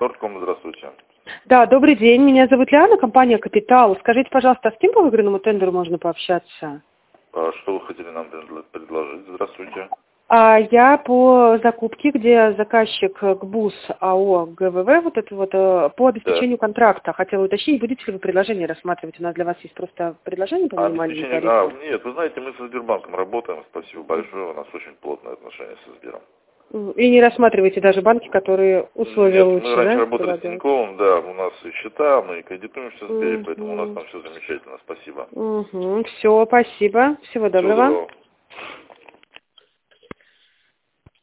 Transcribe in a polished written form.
Сортком, здравствуйте. Да, добрый день. Меня зовут Лиана, компания «Капитал». Скажите, пожалуйста, с кем по выигранному тендеру можно пообщаться? Что вы хотели нам предложить? Здравствуйте. Я по закупке, где заказчик ГБУС АО ГВВ, вот это вот, по обеспечению контракта. Хотела уточнить, будете ли вы предложение рассматривать? У нас для вас есть просто предложение по минимальному тарифу. Нет, вы знаете, мы со Сбербанком работаем, спасибо большое, у нас очень плотное отношение со Сбером. И не рассматриваете даже банки, которые условия лучше, мы раньше да? работали с Тиньковым, да, у нас и счета, мы и кредитуемся в Сбере, поэтому у нас там все замечательно, спасибо. Все, спасибо. Всего доброго. Всего доброго.